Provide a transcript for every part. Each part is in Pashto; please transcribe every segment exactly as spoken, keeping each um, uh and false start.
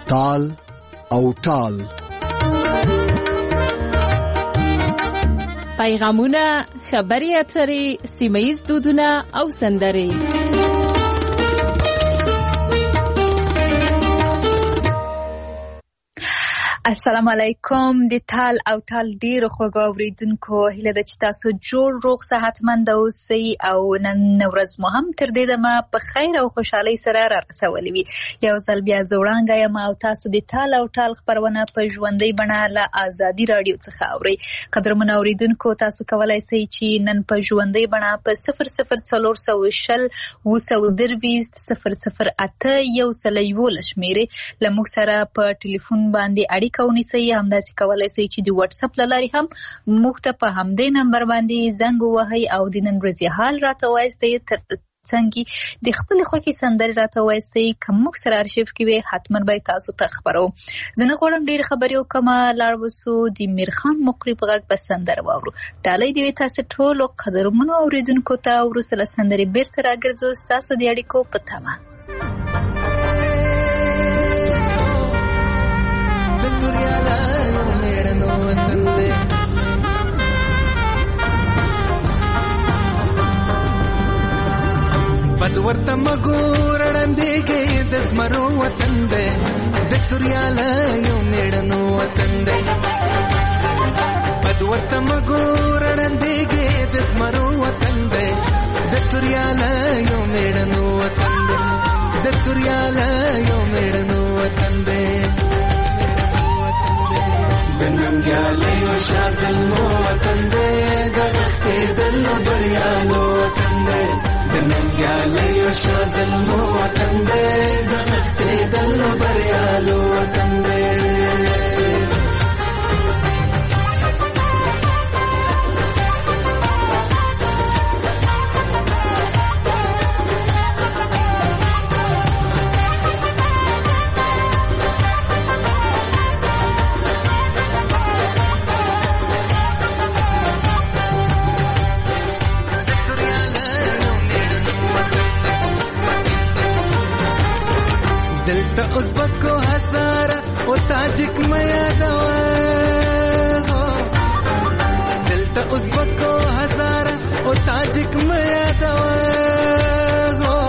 تال او ټال. پیغامونه، خبري اترې، سیمه‌ییز دودونه او سندرې. السلام علیکم. د تال او ټال ډیرو خوږو اوریدونکو، هیله ده چې تاسو جوړ روغ صحتمند اوسئ او نن ورځ مو هم تر دې دمه په خیر او خوشحالۍ سره را رسولې وي. یو ځل بیا زه وړاندې یم او تاسو د تال او ټال خپرونه په ژوندۍ بڼه له ازادي راډیو څخه اورئ. قدرمن اوریدونکو، تاسو کولی شئ چې نن په ژوندۍ بڼه په صفر صفر څلور سوه شل اووه سوه درویشت صفر صفر اته یو سل یولس شمېرې له موږ سره په ټلیفون باندې اړیکه ونیسئ. همداسې کولی شئ چې د واتس اپ له لارې هم موږ ته په همدې نمبر باندې زنګ ووهئ او د نن ورځې حال راته ووایاستئ، څنګه د خپل خوښې سندرې راته ووایاستئ. که موږ سره ارشیف کې وي حتما به تاسو ته خبرو. زه نه غواړم ډېرې خبرې وکړم، لاړ وسو د میرخان مقرب غږ به سندره واورو. ډالۍ دې وي تاسو ټولو قدرمنو اوریدونکو ته. وروسته له سندرې بیرته راګرځو ستاسو د اړیکو په تمه. بد ورته مګور وړاندېږي د زمرو وطن دی، د توریاله یو میړنو وطن دی. بد ورته مګور وړاندېږي د زمرو وطن دی، د توریاله یو میړنو وطن دی، د توریاله یو میړنو وطن دی. د ننګیالیو شازلمو وطن دی، د غښتېدلو بریالو وطن دی. د ننګیالیو شازلمو وطن دی، د غښتېدلو بریالو وطن دی. دلته ازبکو هزاره او تاجک مې یادوه، دلته ازبکو هزاره او تاجک مې یادوه.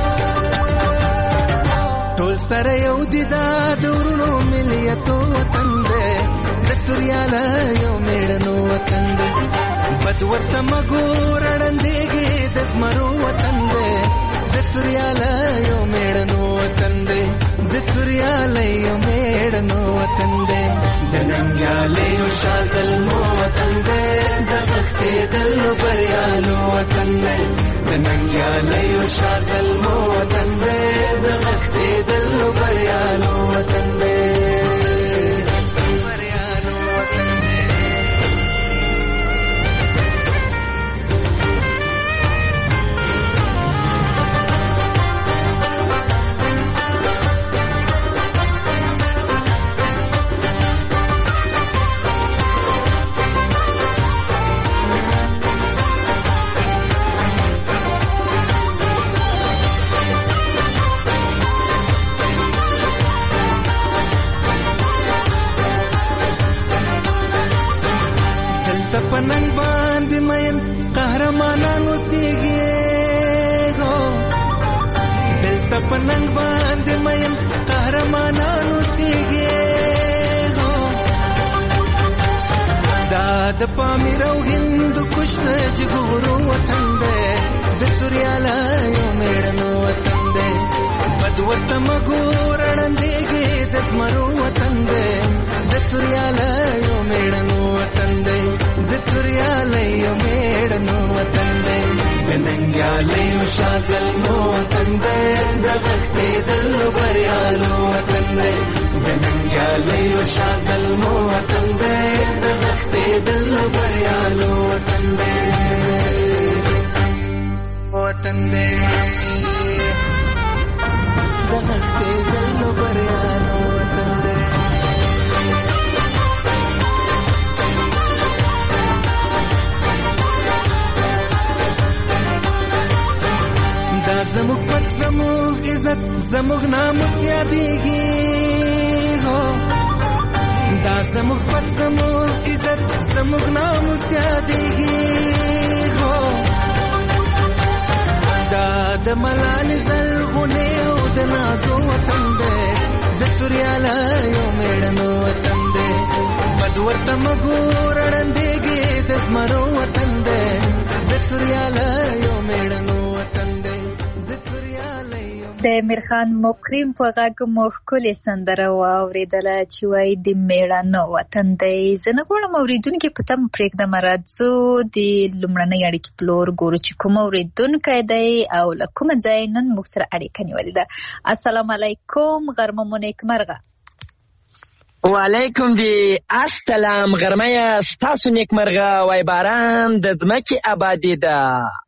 ټول سره یو دي دا د ورونو ملیتو وطن دی، د توریاله یو میړنو وطن دی. بد ورته مګور وړاندېږي د زمرو وطن دی، د توریاله یو میړنو وطن دی، د توریاله یو میړنو وطن دی. د ننګیالیو شازلمو وطن دی، د غښتېدلو بریالو وطن دی. د ننګیالیو شازلمو وطن دی، د غښتېدلو بریالو وطن دی. پننګ باندې مین قهرمانانو سیږي، دلته پننګ باندې مین قهرمانانو سیږي. دا د پامیر او هند کوشنه جګورو وطن دی، د توریاله یو میړنو وطن دی. بد ورته مګور وړاندېږي د زمرو وطن دی، د توریاله یو میړنو وطن دی، د توریاله یو میړنو وطن دی. د ننګیالیو شازلمو وطن دی، د غښتېدلو بریالو وطن دی. د ننګیالیو شازلمو وطن دی، د غښتېدلو بریالو وطن دی. وطن دی د غښتېدلو بریالو وطن دی. دا زموږ پت زموږ عزت زموږ ناموس یادېږي، هو دا زموږ پت زموږ عزت زموږ ناموس یادېږي هو دا د ملالې زرغونې او د نازو وطن دی د توریالیو مېړنو وطن دی بد ورته مه ګوره ړندېږي د زمرو وطن دی د توریالیو مېړنو وطن دی د توریالیو. د میرخان مقریم په غږ مو ښکلې سندره واورېدله چې وایي د مېړنو وطن دی. زه نه غواړم اورېدونکي په تمه پرېږدم، راځو د لومړنۍ اړیکې پلور ګورو چې کوم اورېدونکی دی او له کومه ځای نن موږ سره اړیکه نیولې ده. السلام علیکم، غرمه مو نیکمرغه. وعلیکم دی السلام، غرمه ستاسو نیکمرغه. وای باران د ځمکې آبادي ده،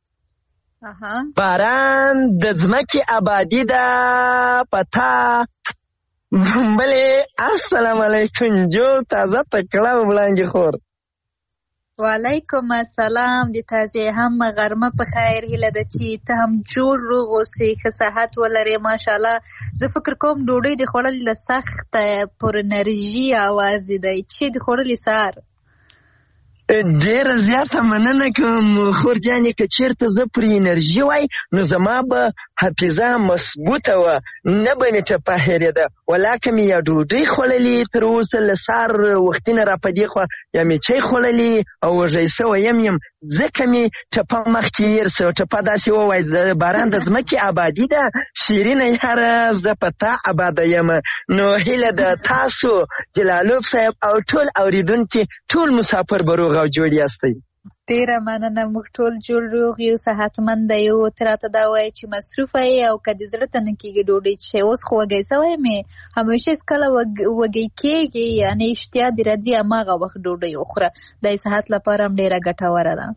باران د ځمکې آبادي ده پتا بلې. السلام علیکم جو تازه تکړه وړاندې خور. وعلیکم السلام، د تازه هم غرمه په خیر. هیله ده چې ته هم جوړ روغ اوسې، ښه صحت ولرې. ماشاءالله زه فکر کوم ډوډۍ د خوړلې له سخته پر انرژي आवाज دی چې د خوړلې سهار. ډېره زیاته مننه کوم خور جانې، که چېرته زه پر انرژي وای نو زما به حافظه مثبوته وه، نه به مې ټپه هېرېده. ولاکه مې یا ډوډۍ خوړلې تر اوسه له سهار وختي نه را په دې خوا، یا مې چای خوړلې او وږی سوی یم یم ځکه مې ټپه مخکې هېر سوه. ټپه داسې ووایي باران د ځمکې آبادي ده، شیرینه یاره زه په تا آباده یم. نو هیله ده تاسو جلالوف صاحب او ټول اورېدونکي ټول مسافر به روغ او جوړ یاستئ. ډیره مننه، موږ ټول جوړ روغ یو، صحتمند یو. ته راته دا وایې چې مصروفه یې او که دې زړه ته نه کېږي ډوډۍ چې اوس خو وږی سوی مې، همیشه هېڅکله وږی کېږي، یعنې اشتیا دې راځي هماغه وخت ډوډۍ وخوره، دا یې صحت لپاره هم ډېره ګټوره ده.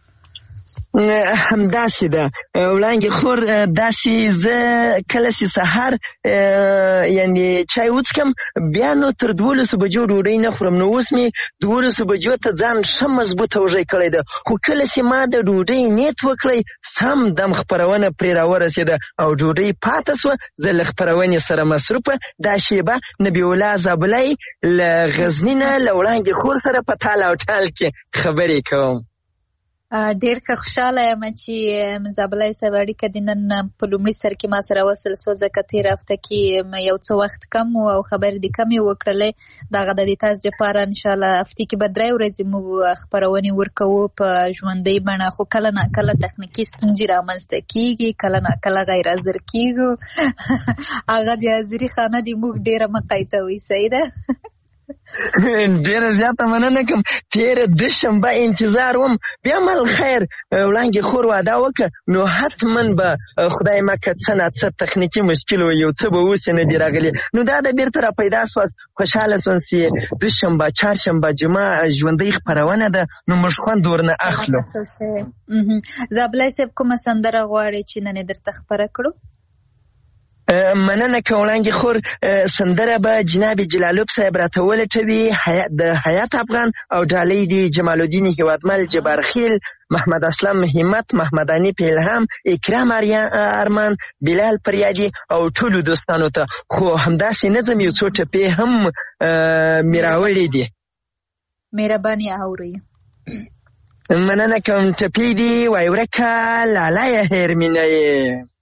همداسې ده وړانګې خور، داسې زه کله چې سهار یعنې چای وڅکم بیا نو تر دولسو بجو ډوډۍ نه خورم. نو اوس مې دولسو بجو ته ځان ښه مضبوطه وږی کړی ده، خو کله چې ما د ډوډۍ نیت وکړی سم دم خپرونه پرې راورسېده او ډوډۍ پاته سوه. زه له خپرونې سره مصروفه دا شیبه نبي الله زابلی له غزني نه له وړانګې خور سره په تال او ټال کې خبرې کوم. ډېر ښه خوشحاله یم چې زابلی صاحب اړیکه دې نن په لومړي سر کې ما سره وصل سوه، ځکه تېره هفته کې یو څه وخت کم و او خبرې دې کمې وکړلې. دغه د دې تاسو دپاره انشاءالله هفتې کې به درې ورځې موږ خپرونې ورکوو په ژوندۍ بڼه، خو کله نه کله تخنیکي ستونزې رامنځته کېږي، کله نه کله غیر حاضر کېږو. هغه د حاضري خانه دې موږ ډېره مه قیتوئ، صحیح ده؟ ډېره زیاته مننه کوم. تېره دوشنبه انتظار وم، بیا مل خیر وړانګې خور واده وکړه نو حتما به خدای مکه څه نه څه تخنیکي مشکل و، یو څه به اوسې نه دي راغلي. نو دا د بېرته را پیدا سواست، خوشحاله سوم چې دوشنبه چهارشنبه جمعه ژوندۍ خپرونه ده نو موږ خوند ورنه اخلو. زابلی صاحب کومه سندره غواړې چې نن یې درته خپره کړو؟ مننه که وړانګې خور، سندره به جناب جلالوب صاحب راته ولټوي، د حیات افغان او ډالۍ دي جمال الدین هیوادمل، جبار خیل، محمد اسلم همت، محمد انیف الهام، اکرام ارمان، بلال پریادي او ټولو دوستانو ته. خو همداسې نظم یو څو ټپې هم مې راوړي دي. مهرباني اورئ. مننه کوم. ټپې دي وای ورکه لالیه هېر مې نه یې،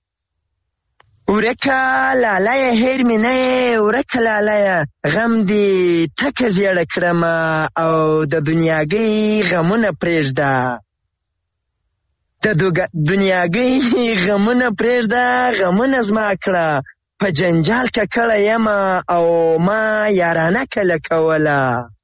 ورکه لالیه هېر مې نه یې، ورکه لالیه غم دې تکه زیړه کړمه او د دنیاګۍ غمونه پرېږده، د دنیاګۍ غمونه پرېږده، غمونه زما کړه په جنجال ککړه یمه او ما یارانه کله کوله،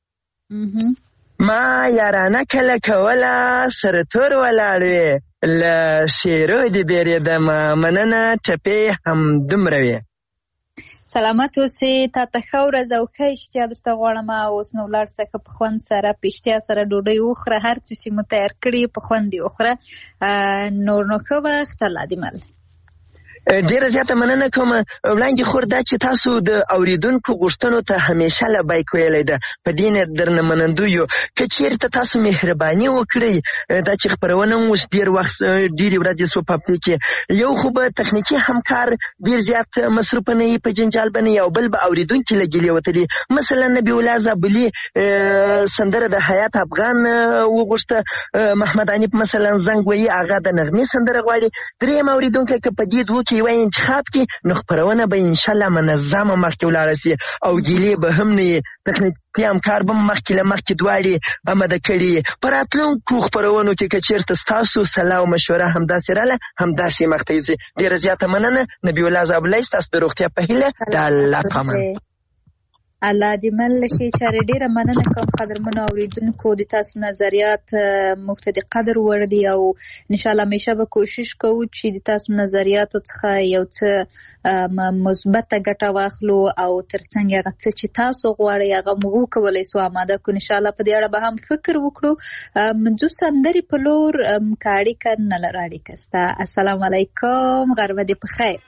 ما یارانه کله کوله سره تور ولاړ وې له شیرو دې بیرېدمه. مننه، ټپې همدومره وې. سلامت اوسې، تا ته ښه ورځ او ښه اشتیا درته غواړم. اوس نو ولاړ څه ښه په خوند سره په اشتیا سره ډوډۍ وخوره، هر څه چې مو تیار کړي په خوند یې وخوره. نور نو ښه وخت، الله دې مل. ډیره زیاته مننه کوم وړاندې خور دا چې تاسو د اوریدونکو غوښتنو ته همیشه لبیک ویلی ده په دې نه درنه منندوی یو که چېرته تاسو مهرباني وکړئ دا چې خپرونه مو اوس ډېر وخت ډېرې ورځې سو په هفتې کې یو خو به تخنیکي همکار ډېر زیات مصروفه نه وي په جنجال به نه وي او بل به اورېدونکي له ګیلې وتلي مثلا نبي الله زابلي سندره د حیات افغان وغوښته محمد عنیف مثلا زنګ وایي هغه د نغمې سندره غواړي درېیم اورېدونکی که په دې دوو کې یوه انتخاب کړي نو خپرونه به انشاءالله منظمه مخکې ولاړه سي او ګیلې به هم نه وي تخنیکي همکار به مخکې له مخکې دواړې اماده کړي په راتلونکو خپرونو کې که چېرته ستاسو سلا او مشوره همداسې راله همداسې مخته یوځي ډېره زیاته مننه نبي الله زابلی ستاسو د روغتیا په هیله د الله په امان الله دې مل شي چارې ډېره مننه کوم قدرمنو اورېدونکو د تاسو نظریات موږ ته د قدر وړ دي او انشاءالله همیشه به کوشش کوو چې د تاسو نظریاتو څخه یو څه مثبته ګټه واخلو او ترڅنګ هغه څه چې تاسو غواړئ هغه موږ وکولی سو اماده کړو انشاءالله په دې اړه به هم فکر وکړو منځو سندرې په لور که اړیکه نه لره اړیکه سته السلام علیکم غرمه دې په خیر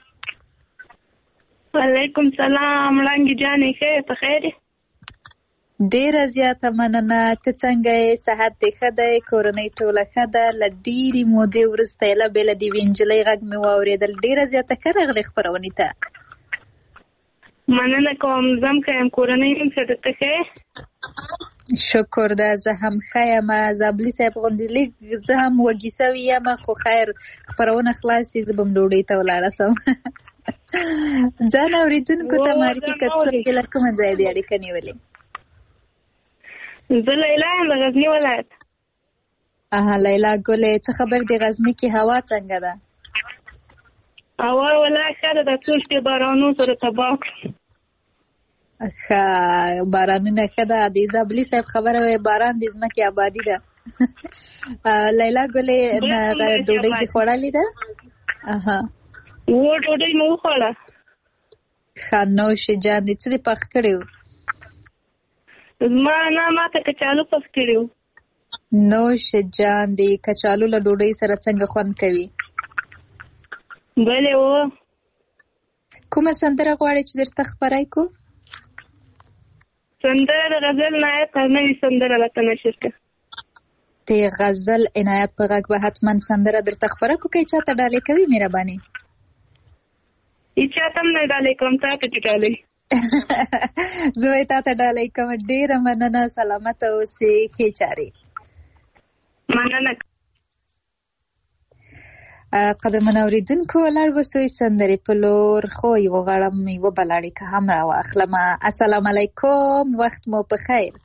وعلیکم سلام وړانګې جانې ښه په خیر ډېره زیاته مننه ته څنګه یې صحت دې ښه دی کورنۍ ټوله ښه ده له ډېرې مودې وروسته یله بېله د یوې نجلۍ غږ مې واورېدل ډېره زیاته ښه راغلې خپرونې ته مننه کوم زه هم ښه یم کورنۍ هم ښه ده ته ښه یې شکر ده زه هم ښه یم زابلي صاحب غوندې لږ زه هم وږي سوې یم خو خیر خپرونه خلاص یې زه به هم ډوډۍ ته ولاړه سم ځان اورېدونکو ته معرفي که څه له کومه ځایه دې اړیکه نیولې زه لیلا یم د غزني ولایت اها لیلا ګلې څه خبر دې غزني کې هوا څنګه ده هوا والله ښه ده دا څو شپې بارانو سره تباه کړو ښه بارانونه ښه ده د زابلي صاحب خبره وایي باران د ځمکې آبادي ده لیلا ګلې ډوډۍ دې خوړلې ده اها و ډوډۍ مې وخوړه ښه نوش جان دې څه دې پخ کړي وو زما نه ما ته کچالو پخ کړي وو نوش جان دې کچالو له ډوډۍ سره څنګه خوند کوي بلې و کومه سندره غواړې چې درته خپره کړو سندره د غزل نایت نوې سندره راته نشر کړه د غزل عنایت په غږ به حتما سندره درته خپره کړو که چاته ډالۍ کوي مهرباني هیچا ته هم نه ډالۍ کوم تا ته چې ډالۍ زه وایي تا ته ډالۍ کوم ډېره مننه سلامته اوسې ښې چارې مننه قدرمن اورېدونکو ولاړ به سوی سندرې په لور خو یوه غړم یوه بله اړیکه هم راواخلم السلام علیکم وخت مو په خیر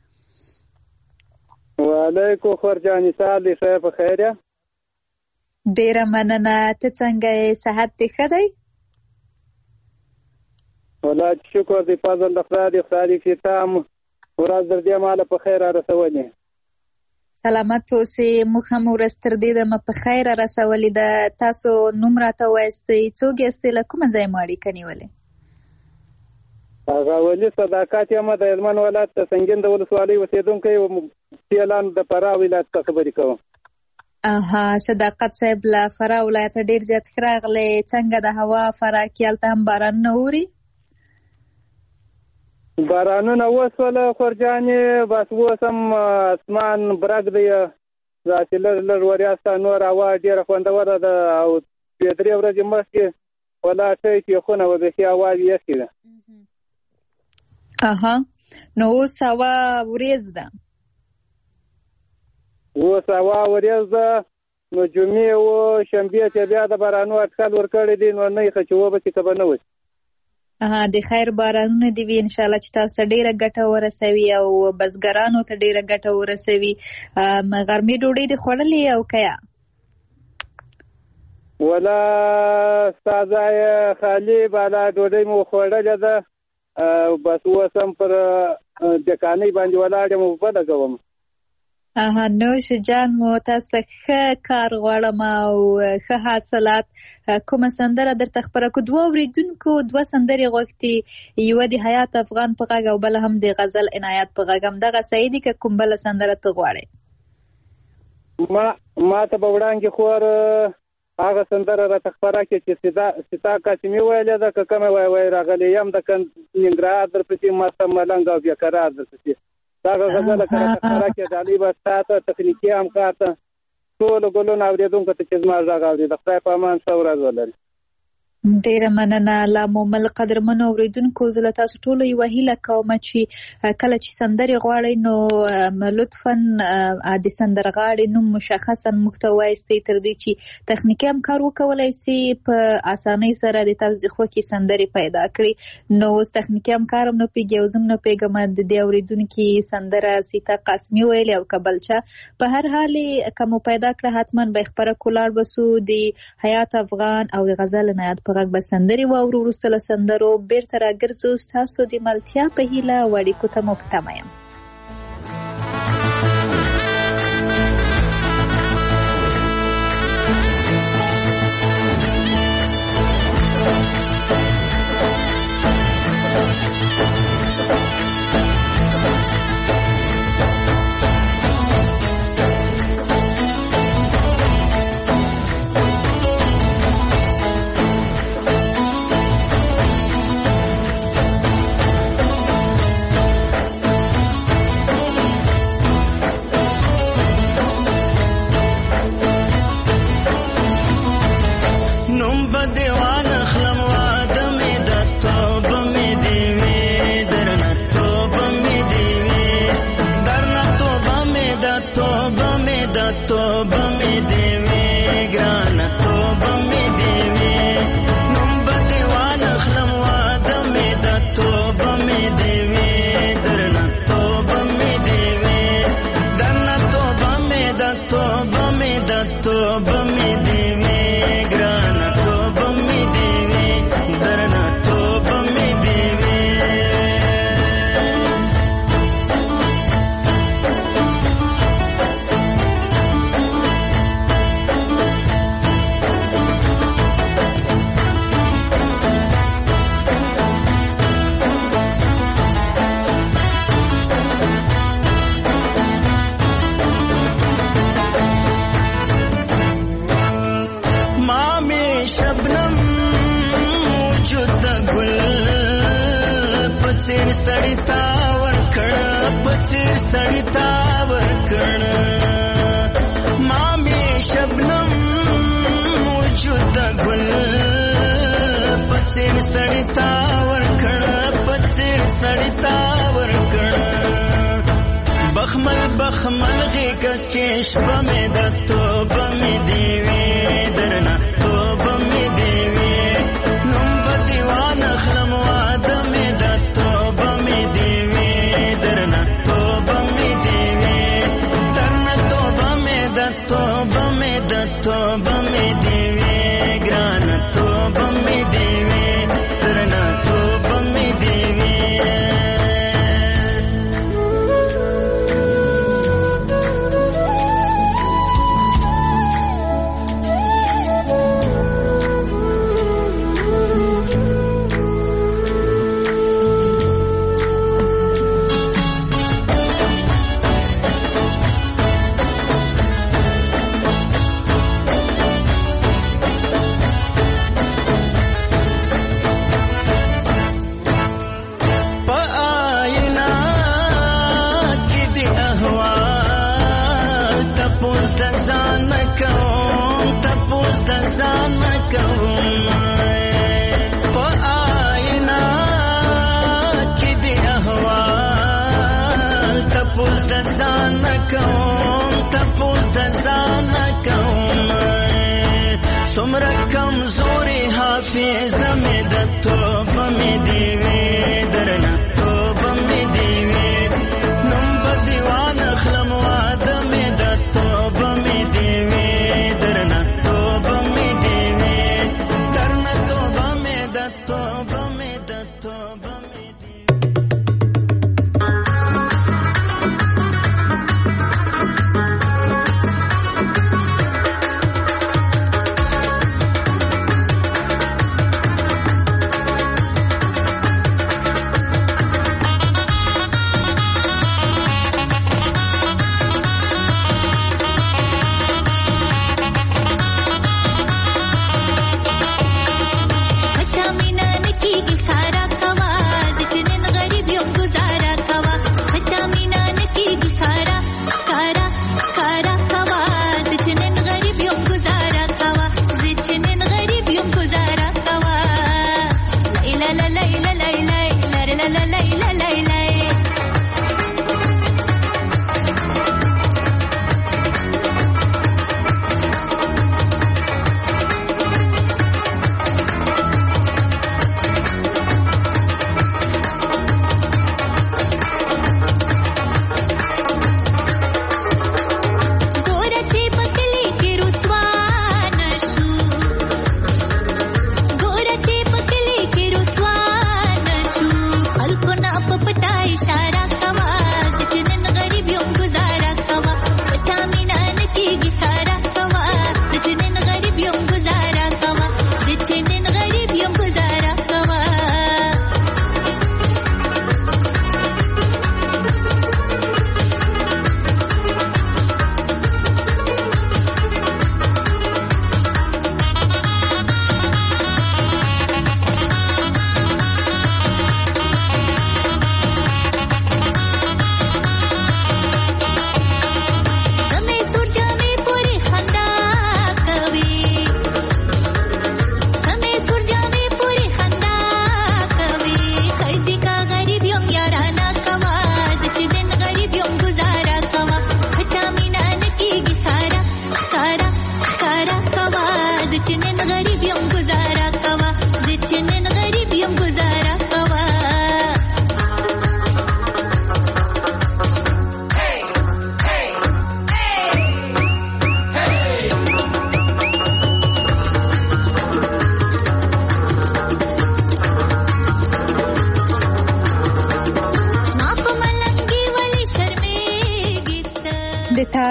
وعلیکم خور جانې سهار دې ښه په خیر یه ډېره مننه ته څنګه یې صحت دې ښه دی والله شکر دې فضل د خدای دې خدای دې چې تا ورځ در دې ماله په خیر رسولې سلامت اوسې موږ هم ورځ تر دې دمه په خیر رسولې ده تاسو نوم راته وایستئ څوک یاستئ له کومه ځای مو اړیکه نیولې هغه ولي صداقت یم د هلمند ولایت د سنګین د ولسوالۍ اوسېدونکی سیلان د فراه ولایت څخه خبرې کوم اها صداقت صاحب له فراه ولایته ډېر زیات ښه راغلی څنګه د هوا فراه کې هلته هم بارانونه اوري بارانونه وسوله خورجانې بس اوس هم اسمان برګ دی داسې لږ لږ وریاسته نور هوا ډېره خوندوره ده او دوې درې ورځې مخکې ولا ټی تېخونه وه بیخي هوا یخې ده اها نو اوس هوا وریځ ده اوس هوا وریځ ده نو جمعې و شنبې چې بیا د بارانو اټکل ورکړی دی نو نه یې ښه چې وبسي که به نه وسي اها د خیر بارانونه دې وي انشاءالله چې تاسو ته ډېره ګټه ورسوي او بزګرانو ته ډېره ګټه ورسوي غرمې ډوډۍ دې خوړلې او که یا ولا ستا ځای خالي بالا ډوډۍ مو خوړلې ده بس اوس هم پر دکانۍ باندې ولاړ یم اوبه لګوم اها نوش جان مو تاسو ته ښه کار غواړم او ښه حاصلات کومه سندره درته خپره کړو دوه اورېدونکو دوه سندرې غوښتي یوه د حیات افغان په غږ او بله هم د غزل عنایت په غږ همدغه صحیح دي که کوم بله سندره ته غواړئ ما ما ته به وړاندې خور هغه سندره راته خپره کړې چې ستا ستا قاسمي ویلې ده که کومه وایي وایي راغلی یم د ننګرهار درپسې مست ملنګ او بېقرار درپسې دغه غزله که راته خپره کړې ډالۍ به ستا ته تخنیکي همکار ته ټولو ګلونو اورېدونکو ته چې زما غږ اوري د خدای په امان ښه ورځ ولري. ډیره مننه لا مومل قدرمنو اوریدونکو زه له تاسو ټولو یوه هیله کوم چې کله چې سندرې غواړئ نو لطفا د سندرغاړي نوم مشخصا موږ ته ووایاستئ تر دې چې تخنیکي همکار وکولی سي په اسانۍ سره د تاسو د خوښې سندرې پیدا کړي. نو اوس تخنیکي همکار هم نه پوهېږي او زه هم نه پوهېږم د دې اورېدونکي سندره سیتا قاسمي ویلې او که بلچه په هر حال که مو پیدا کړه حتما به یې خپره کلاړ بسو د حیات افغان او د غزل نه یاد په غږ به سندرې واورو. وروسته له سندرو بیرته راګرځو ستاسو د ملتیا په هیله او اړیکو ته مو په تمه یم.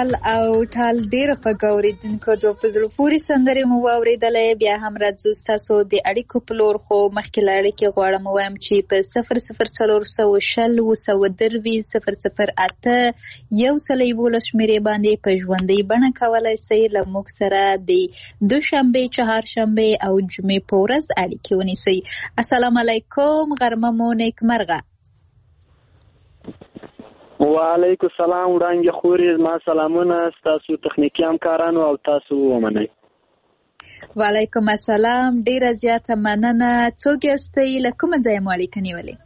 تال او ټال ډیر خوږ اوریدونکو د فزل پوری سندرې مو واوریدلې. بیا هم راځو تاسو د اړیکو په لور، خو مخکې لاړې کې غواړم وایم چې په صفر صفر څلور سوه شل اووه سوه دروي صفر صفر اته یو سل یوولس شمېرې باندې په ژوندۍ بڼه کولی سئ له موږ سره د دوشنبې، چهارشنبې او جمعې په ورځ اړیکې ونیسئ. السلام علیکم، غرمه مو نیکمرغه. وعلیکم السلام وړاندې خورې، ما سلامونه ستاسو تخنیکي همکارانو او تاسو ومنئ. وعلیکم السلام، ډیره زیاته مننه. څوک یاستئ؟ له کومه ځایه مو اړیکه نیولې؟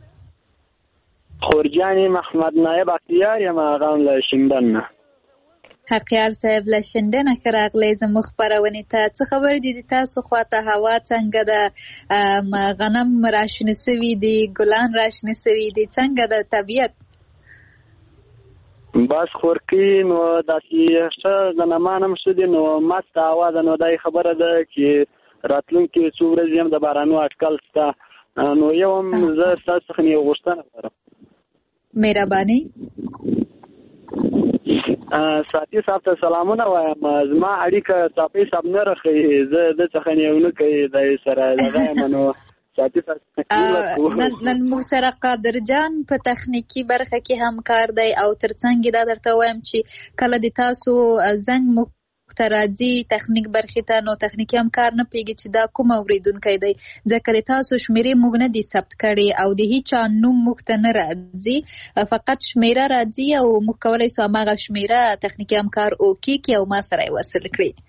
خورجانې محمد نایب اختیار یم، هغه هم له شینډن نه. حقیار صاحب له شینډنه ښه راغلی زموږ خپرونې ته. څه خبر دي د تاسو خواته؟ هوا څنګه ده؟ غنم راشنه سوي دي؟ ګلان راشنه سوي دي؟ څنګه ده طبیعت؟ بس خورکی نو داسې ښه غنمان هم ښه دي، نو مست هوا ده. نو دا خبره ده چې راتلونکي څو ورځې هم د بارانو اټکل شته. نو یو هم زه ستاسو څخه یو غوښتنه لرم. مهرباني. ساتي صاحب ته سلامونه وایم. زما اړیکه ساپي صاحب نه رخی، زه د څخه یو نه کوي د سره دغه منو ساتي صاحب نن نن موږ سره قادر جان په تخنیکی برخه کې همکار دی، او ترڅنګ دا درته وایم چې کله د تاسو زنګ مو ترازی تخنیک برخه ته، نو تخنیکی همکار نه پیږي چې دا کوم اوریدونکو دی، ځکه د تاسو شمیرې موږ نه دي ثبت کړي او د هیڅ نوم موږ ته نه راځي، فقط شمیره راځي او موږ کولای سو هغه شمیره تخنیکی همکار او کې او ما سره وصل کړي.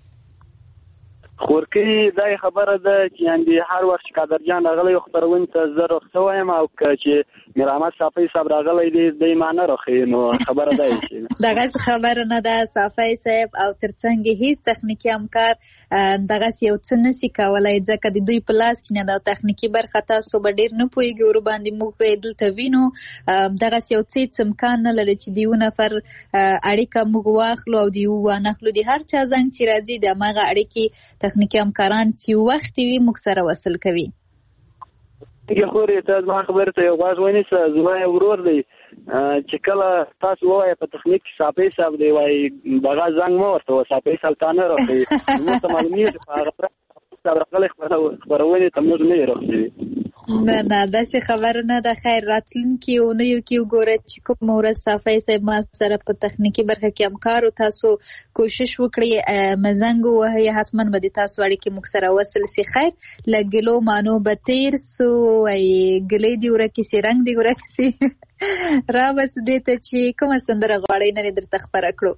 خورکی دا خبره ده چې یعنی هر وخت چې قادر جان راغلی خبرونه ته زه رخصه وایم، او چې میرامت صافی صاحب راغلی دی د ایمانه رخی، نو خبره ده چې دغه خبره نه ده صافی صاحب، او ترڅنګ هیڅ تخنیکی همکار دغه یو څه نسی کولای، ځکه د دوی په لاس کې نه ده تخنیکی برخه. تاسو به ډیر نه پوهیږئ ور باندې موږ دلته وینو دغه یو څه امکان نه لري چې دیو نفر اړیکه موږ واخلو او دیو وانخلو. د هر چا زنګ چې راځي د ماغه اړیکې تخنیکی همکاران چې وخت وي موږ سره وصل کوي. یو خوري ته ما خبره ته یو غواړ ونیسه، زما یو ورور دی چې کله تاسو وایي په تخنیک کې صاحب صاحب دی وایي دغه زنګ مو ورته صاحب سلطانه راځي، نو ته معلومیږي په هغه سره خپل خبرونه ته موږ نه راځي. نه نه داسې خبره نه ده. خیر راتلونکي اونیو کې وګوره چې کوم ورځ صافی صاحب ما سره په تخنیکی برخه کې همکار او تاسو کوشش وکړئ مزنګ وهي حتما به د تاسو اړیکې موږ سره وصل سي. خیر لګلو مانو به تیر سو ای ګلې دی ورکه سي رنگ دی ورکه سي را بس دې ته چې کومه سندره غواړئ نه درته خبره کړو.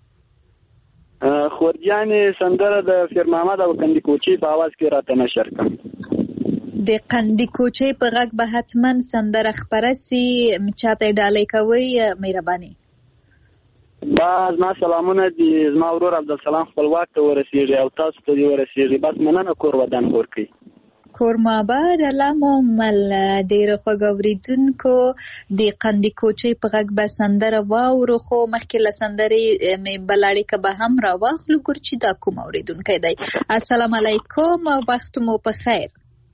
خورجانې سندره د فیر محمد او کندي کوچي په आवाज کې راته نشر کړم. د قندی کوچي په غږ به حتما سندره خبره سي، چاته ډالۍ کوي مهرباني. باز ما سلامونه دي زما ورور عبدالسلام خپلواک ته ورسیږي او تاسو ته دی ورسیږي. بس مننه کور ودان ورکي. کور ما بعد علامو مل ډیر خوږ اوریدونکو د قندی کوچي په غږ به سندره واورو، خو مخکې له سندرې مې بلاړې که به هم را واخلو ګور چې دا کوم اوریدونکی دی. السلام علیکم او وخت مو په خیر.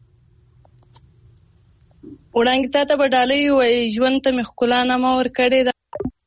وړاندې تا ته به ډالۍ وایي ژوند ته مې ښکلا نامه ورکړې ده.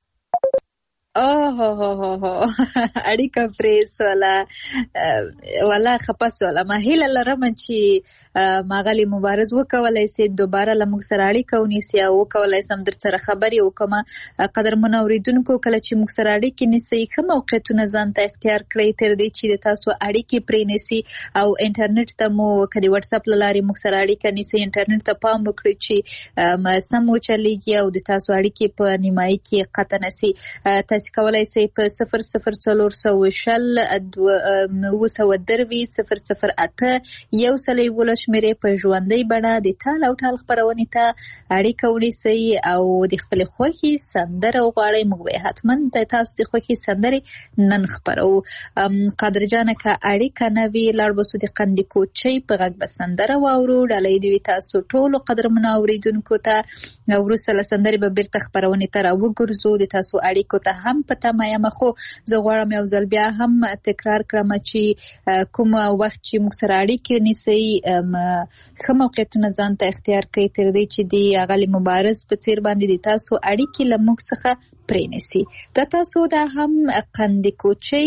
اوه هو هو هو اړیکه پرې سوله ولا خپس ولا ما هیله لرم چې ماغلی مبارز وکولای سي دوباره لمغ سره اړیکه ونیسي او وکولای سم در سره خبري وکما. قدر منوریدونکو کله چې موږ سره اړیکه نیسي کوم موقعیتونه ځان ته اختیار کړئ تر دې چې تاسو اړیکه پرې نیسي او انټرنیټ ته مو کدي واتس اپ لاري موږ سره اړیکه نیسي انټرنیټ ته پام وکړئ چې سم وچلېږي او د تاسو اړیکه په نیمایي کې قطع نسی. کولای سي په صفر صفر څلور سوه شل اووه سوه دروي صفر صفر اته یو سل یوولس شمېرې په ژوندۍ بڼه د ټال او ټال خپرونې ته اړیکه ونیسئ او د خپلې خوښې سندره وغواړئ. موږ به حتما د تاسو د خوښې سندرې نن خپرو. قادر جانه که اړیکه نه وي لاړ به سو د قندي کوچۍ په غږ به سندره واورو. ډالۍ دې وي تاسو ټولو قدرمنو اوریدونکو ته. وروسته له سندرې به بیرته خپرونې ته راوګرځو. د تاسو اړیکو ته هم پته مایم، خو زه غواړم یو ځل بیا هم تکرار کړم چې کوم وخت چې موږ سره اړیکې نیسئ ښه موقعیتونه ځان ته اختیار کړئ تر دې چې د اغلې مبارز په څیر باندې د تاسو اړیکې له موږ څخه پرېنسي. د تاسو دا هم قند کوچي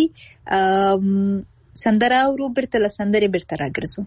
سندره اورو، بیرته له سندرې بیرته راګرځو.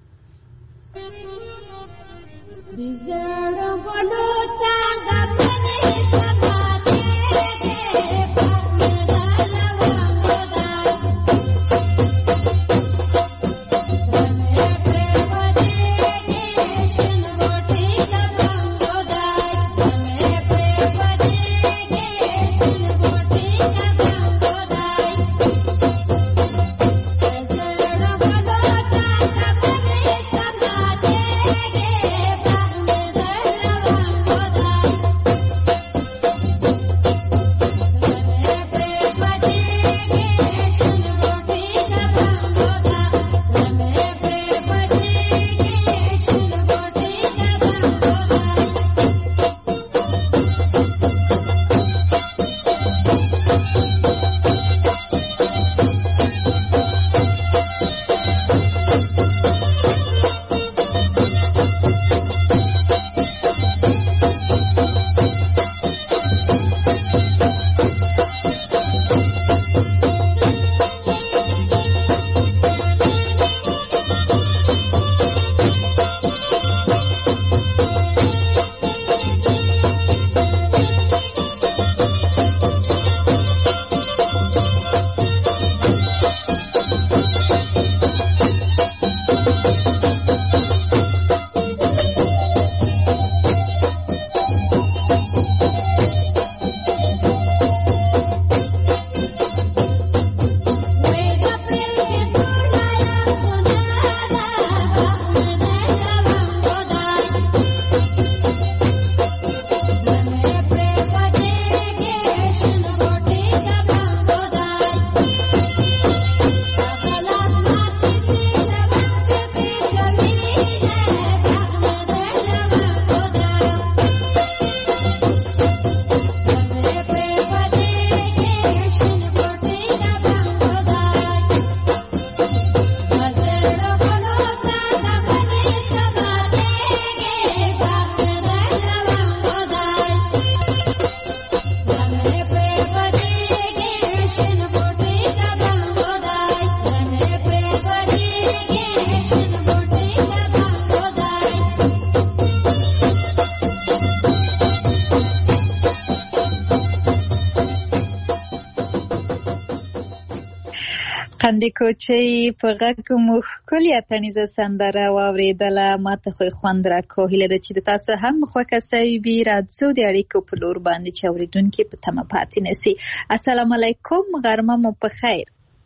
قند کوچي په غږ مو ښکلې اتڼیزه سندره واورېدله. ماته خو خوند راکړو. هیله ده چې د تاسو هم خوښه سوي وي. راځو د اړیکو په لور باندې چې اورېدونکي په تمه پاتې نه سي. السلام علیکم، غرمه مو په خیر.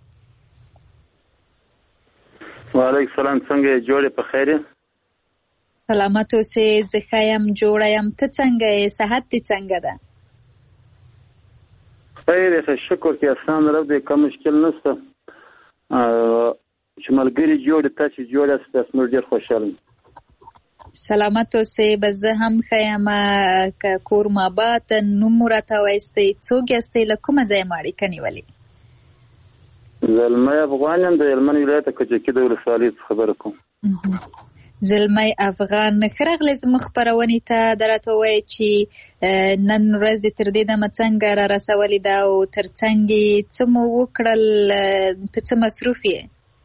وعلیکم السلام، څنګه یې؟ جوړې په خیر یې؟ سلامت اوسې، زه ښه یم، جوړه یم. ته څنګه یې؟ صحت دې څنګه ده؟ خیر یې، شکر کې احسان رب دې، کوم مشکل نشته. چې ملګري جوړ تاسو جوړ تاسو موږ ډیر خوشاله. سلامت اوسې. به زه هم ښه یم. که کور مابات نوم راته وایستئ، څوک یاستئ، له کومه ځایه مو اړیکه نیولې؟ زلمی افغان یم، د هلمند ولایت کجکي د ولسوالۍ څخه خبره کوم. زلمی افغان، ښه راغلې زموږ خپرونې ته. دا راته ووایه چې نن ورځ دې تر دې دمه څنګه را رسولې ده او تر څنګ یې څه مو وکړل، په څه مصروف یې؟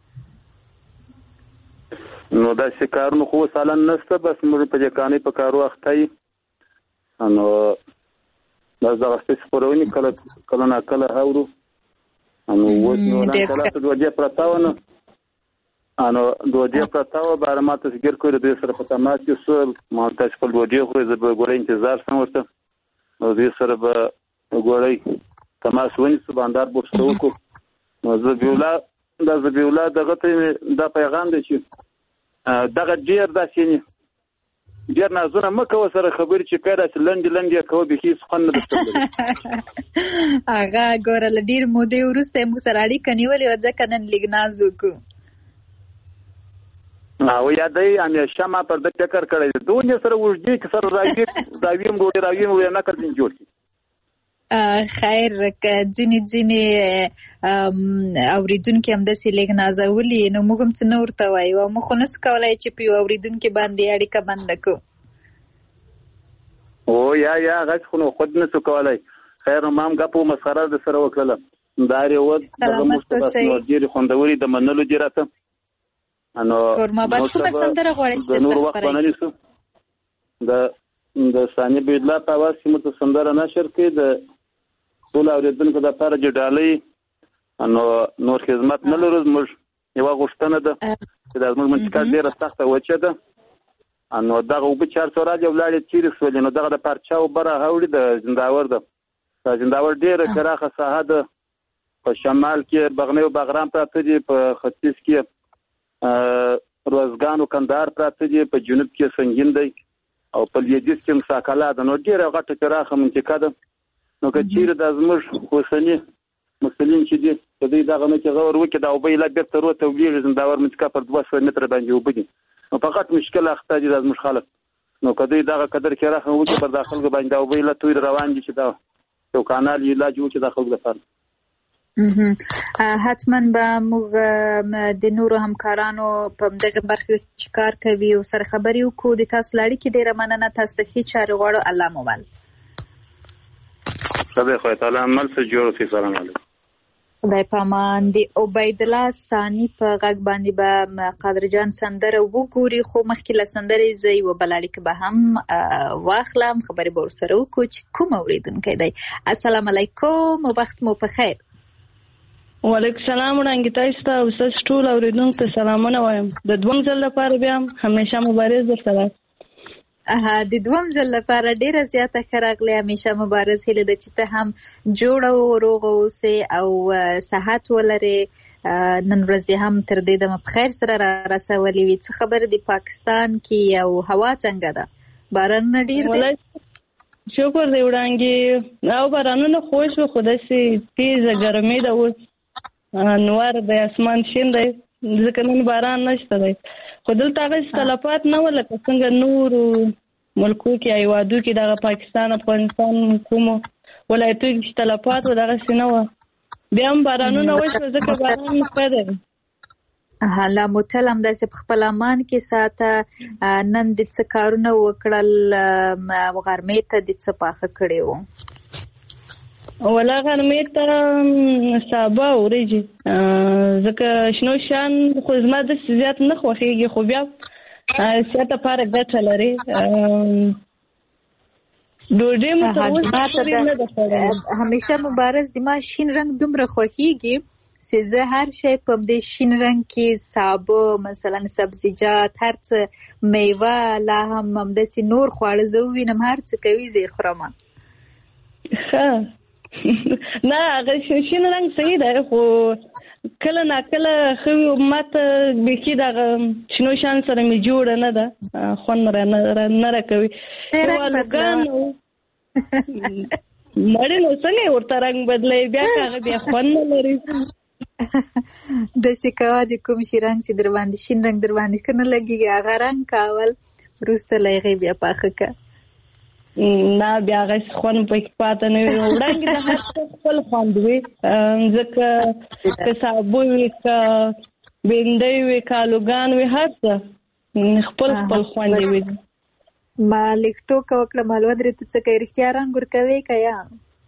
نو داسې کارونه خو اوس حالا نشته، بس موږ په دې کانۍ په کارو اخته یو. نو دا دغه ستاسې خپرونې کله کله ناکله اورو. نو اوس نو کله دوجې پرته وه نو نو دوجې پرته وه، باره ما تاسې ګیر کړو، دوی سره په تماس کې شو. ما تاسې خپل دوجې خورئ، زه به ګوړی انتظار شم ورته. نو دوی سره به ګوړی تماس ونیسو، بانډار به ورسره وکړو. نو ذبیح دا ذبیح الله دغه ته دا پیغام دی چې دغه ډېر داسې ډېر نازونه مه کوه سره خبرې چې کوې داسې لنډې لنډې یې کوه، بیخي هېڅ خوند نه درته لري. هغه ګوره له ډېر مودې وروسته یې موږ سره اړیکه نیولې وه، ځکه نن لږ ناز وکړو. او یادوي همیشه ما پر ده فکر کړی دی، دونې سره اوږدې که سره راوي راویم ډوډۍ راویم ویم نه کړ جوړ شي. خیر، ځینې ځینې اوریدونکي همداسې لږ نازولي، نو موږ هم څه نه ورته وایو، او موږ خو نسو کولی چې په یو اوریدونکي باندې اړیکه بنده کړو. او یا یا هغسې خو نو خود نسو کولی. خیر ما هم غپو مسخره د سره وکړه دا یو دغه مستبس نو ډېر خوندوري د منلو دي راته انو کورما باد کومه سندره غواړئ چې نور وخت باندې نیسو د د ثاني بيدلا په واس کې مت سندره نشر کې د ټول اوریدونکو د لپاره جوړالي انو نور خدمت نه لرو موږ یو غوښتنه ده چې د موږ منځکا ډیره سخته وچه ده انو دغه وب چار سو راځي ولاړې چیرې سولې نو دغه د پرچاو بره هوړي د زنداور ده د زنداور ډیره پراخه ساحه ده په شمال کې بغنی او بغرام پراته دي په ختیځ کې روزګان او کندهار پراته دي په جنوب کې سنگین دی او په لویدیځ کې مساکلا ده نو ډیره غټه پراخه منطقه ده نو که چیرې د زموږ اوسني مسلمان چې دي په دې دغه نه کې غور وکړي دا او به لا بیرته وروته ولیږي زنداور منطقه پر دوه سوه متره باندې وبدي نو فقط مشکل اخته دي د زموږ خلک نو کدی دغه قدر کې راخه وکړي پر داخل کې باندې او به لا توي روان دي چې دا یو کانال علاج وکړي داخل لپاره حتما به موږ د نورو همکارانو په دغه برخه کې کار کوي او سره خبري وکړو د تاسو لړۍ کې ډیره مننه تاسو ته هیڅ چاره غواړو الله موال خدای خو تعالی عمل سره جوړ شي سلام علیکم خدای پامان دی عبید الله ثانی په غږ باندې به قادر جان سندره وګوري خو مخکې له سندرې زه یو بل اړیکه به هم واخلم خبرې به ورسره وکړو چې کوم اوریدونکی دی السلام علیکم وخت مو په خیر وعلیکم السلام وړاندې تاسو ته او تاسو ټول اوریدونکو ته سلامونه وایم د دوم ځل لپاره بیا هم همیشه مبارز درته اها د دوم ځل لپاره ډیره زیاته ښه راغلی همیشه مبارز هیله ده چې ته هم جوړ او روغ اوسې او صحت ولرې نن ورځ هم تر دې دمه په خیر سره را رسولې وي څه خبر د پاکستان کې او هوا څنګه ده باران ډیر دی شکر دی وړاندې او بارانونه خوش و خو داسې تیزه ګرمي ده اوس نور د اسمان شین دی ځکه نن باران نشته دی خو دلته هغه تلفات نه وه لکه څنګه نورو ملکو کې هیوادو کې دغه پاکستان افغانستان کومو ولایتو کې تلفات و دغسې نه وه بیا هم بارانونه وشوه ځکه باران ښه دی هلا موتل هم داسې په خپل امان کې ساته نن د څه کارونه وکړل غرمې ته د څه پاخه کړی وو ولا غرمې ته سابه وریجې ځکه شنو شیان خو زما داسې زیات نه خوښېږي خو بیا صحت لپاره ګټه لري ډوډۍ مو تر اوسه نه ده خوړلې همیشه مبارز د ما شین رنګ دومره خوښېږي چې زه هر شی په دې شین رنګ کې سابه مثلا سبزیجات هر څه میوه لا هم همداسې نور خواړه زه ووینم هر څه کوي زه یې خورم ښه نه هغه شین رنګ صحیح دی خو کله ناکله ښه ماته بیخي دغه شنو شیانو سره مې جوړه نه ده خوند نه راکوي هلوګان مړې نو څنګه ورته رنګ بدلوي بیا که هغه بیا خوند نه لري داسې کوه د کوم شي رنګ چې در باندې شین رنګ در باندې ښه نه لګېږي هغه رنګ کول وروسته له هغې بیا پاخه که نه بیا هغه خوند پکې پاته نه وي وړاندې د هر څه خپل خوند وي ځکه که سابه وي که بېنډۍ وي که الوګان وي هر څه خپل خپل خوند وي ما لږ ټوکه وکړه مالوه درې ته څه کوي رښتیا رنګ ورکوې که یا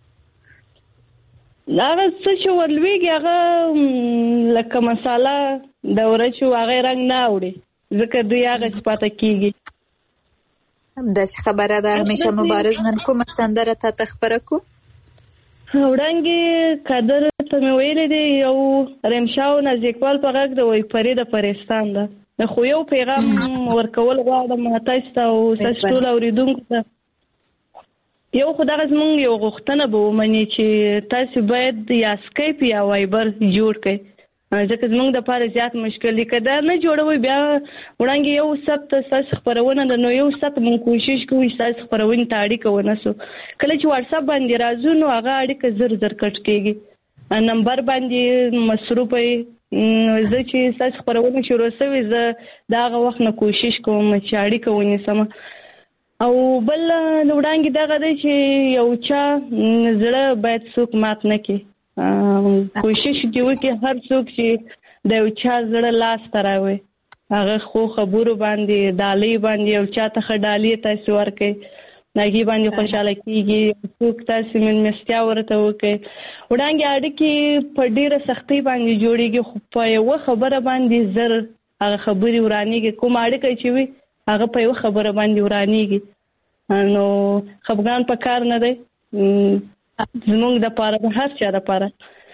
هغه څه چې ورلوېږي هغه لکه مساله د ورچو هغه رنګ نه اوړي ځکه دوی هغه پاته کېږي همداسې خبره ده همیشه مبارز نن کومه سندره تا ته خپره کړو وړاندې قدر ته مې ویلی دی یو رمشاو نزدیکوال په غږ د وایي پرې د پرستان ده خو یو پیغام ورکول غواړم تاسو ته او تاسو ټول اورېدونکو ته یو خو دغه زمونږ یو غوښتنه به ومني چې تاسو باید یا سکایپ یا وایبر جوړ کړئ ځکه زمونږ دپاره زیات مشکل دی که دا نه جوړوئ بیا وړاندې یو ثبت ستاسو خپرونه ده نو یو ثبت مونږ کوشش کوو چې ستاسو خپرونې ته اړیکه ونیسو کله چې واټساپ باندې راځو نو هغه اړیکه زر زر کټ کېږي نمبر باندې مصروفه یې زه چې ستاسو خپرونه شروع شوې زه د هغه وخت نه کوشش کوم چې اړیکه ونیسم او بل وړاندې دغه دی چې یو چا زړه باید څوک مات نه کړي کوشش دې وکړي هر څوک چې د یو چا زړه لاس ته راوړي هغه خو خبرو باندې ډالۍ باندې یو چا ته ښه ډالۍ تاسو ورکړئ ناګي باندې خوشاله کیږي، څوک تاسو من مستیا ورته وکي. وړاندې اړیکې په ډیره سختي باندې جوړیږي، خو په یو خبره باندې زر هغه خبري ورانیږي. کوم اړیکه چې وي هغه په یو خبره باندې ورانیږي. نو خپګان په کار نه دی زموږ د پاره، د هر چا د پاره.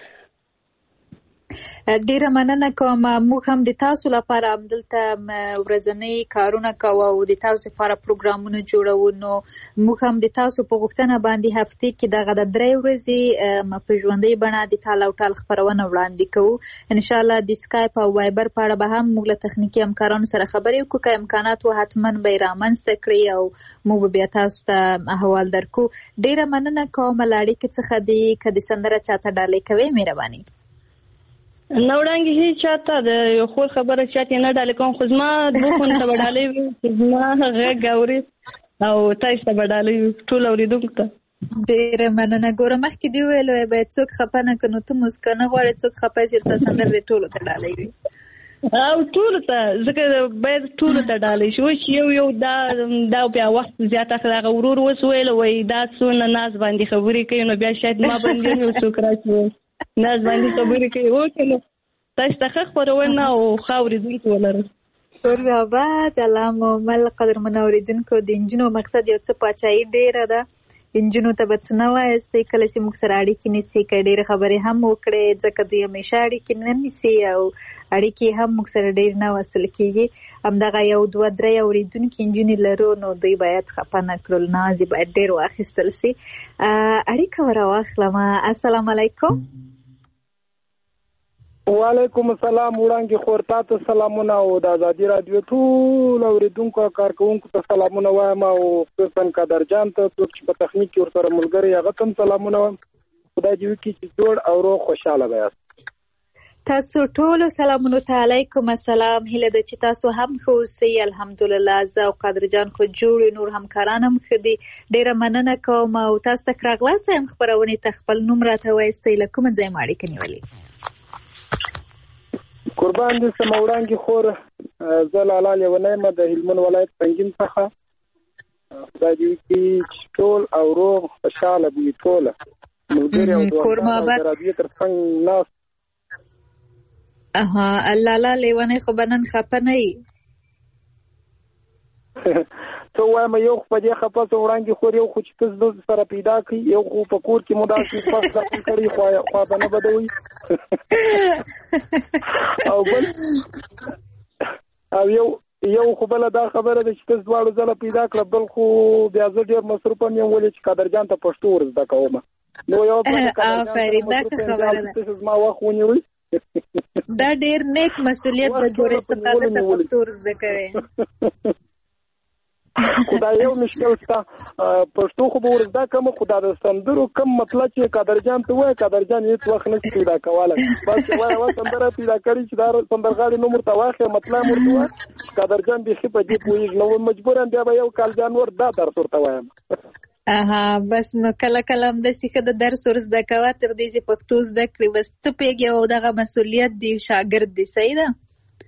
ډیره مننه کوم. موږ هم د تاسو لپاره همدلته ورځنی کارونه کوو او د تاسو لپاره پروګرامونه جوړو. نو موږ هم د تاسو په غوښتنه باندې هفته کې دغه د درې ورځې په ژوندۍ بڼه د ټال او ټال خبرونه وړاندې کوو. ان شاء الله د سکایپ او وایبر په اړه به هم موږ له تخنیکی همکارانو سره خبرې وکړو. که امکانات و حتما به رامنځته کړي او موږ بیا تاسو ته احوال درکو. ډیره مننه کوم. لاړې کې څخه دی که د سندره چاته ډالۍ کوي مهرباني. نو وړاندې هیڅ چاته د یو خور خبره چاته نه ډالۍ کوم، خو زما دوه خونته به ډالۍ وي، زما غږ اوري او تاسو ته به ډالۍ وي ټول اوریدونکو ته. ډیره مننه. ګوره مخکې دی ویلو باید څوک خفه نه کړي، نو ته موسکه نه غواړې څوک خفه شي، ته سندره دې ټولو ته ډالۍ وي او ټولو ته، ځکه باید ټولو ته ډالۍ شي. اوس یو یو دا دا بیا وخت زیات اخلي. هغه ورور اوس ویل وایي دا څونه ناز باندې خبرې کوي، نو بیا شاید ما باندې یو څوک راشي ناز باندې خبرې کوي. اوکې تاسو ته ښه خپرونه او ښه اورېدونکي ولرئ. ټول آباد. الله مل قدرمنو اورېدونکو، د نجونو مقصد یو څه پاچاهي ډېره ده. نجونو ته به څه نه وایاستئ کله چې موږ سره اړیکې نیسي، که ډېرې خبرې هم وکړې، ځکه دوی همیشه اړیکې نه نیسي او اړیکې هم موږ سره ډېر نه وصل کېږي. همدغه یو دوه درې اورېدونکي نجونې لرو، نو دوی باید خفه نه کړو، ناز یې باید ډېر واخیستل سي. اړیکه ور واخلم. السلام علیکم. وعلیکم السلام. وړاندې خور تاسو سلامونه او د ازادي رادیو ټول اوریدونکو کارکونکو ته سلامونه وایم او خصوصا قدرجان ته څوک چې په تخنیک کې ورسره ملګری هغه ته سلامونه وایم. خدای دې وکړي چې جوړ او روغ خوشاله وایاست. تاسو ټول سلامونه ته علیکم السلام. هیله ده چې تاسو هم ښه اوسئ. الحمدلله زه او قدرجان خو جوړ، نور همکاران هم ښه دي. ډیره مننه کوم او تاسو ته راغلاست هم خبرونه ته خپل نوم راته وایستئ له کوم ځای ما اړیکه نیولې. قربان دې سم. وړاندې خور زه لاله لیونی یم د هلمند ولایت سنګین څخه. خدای دې وکړي ټول او روغ خوشاله وي ټوله ملګري او دوستان د رادیو تر څنګ ناست. اها لاله لیونی خو به نن خفه نه یي. څه وایم یو په دې خفه څه وړاندې خور یو خو چې ته سره پیدا کړي، یو خو په کور کې مو داسې پس داخل کړي خوا به نه بدوي او بل او یو یو خو بله دا خبره ده چې ته دواړو ځله پیدا کړه، بل خو بیا زه ډېر مصروف یم ولې چې قدرجان ته پښتو ور زده کوم. نو یو آفرین دا ښه خبره ده. زما وخت ونیوئ. دا ډېر نیک مسؤلیت به ګورې ته تا ته پښتو ور زده کوې. خدا یو مشکل شته، پښتو خو به ور زده کوم، خو دا د سندرو کم مطلب چې قدرجان ته وایي قدرجان هېڅ وخت نه پیدا کولی. بس وایي یوه سندره پیدا کړي چې دا سندرغاړي نوم ورته واخلي مطلب ورته وایي قدرجان بیخي په دې پوهېږي. نو مجبوراً بیا به یو کال جانور دا درس ورته وایم. اها بس نو کله کله همداسې ښه د درس ور زده کوه تر دې چې پښتو زده کړي. بس ته پوهېږې او دغه مسؤلیت دی شاګرد دی. صحیح ده؟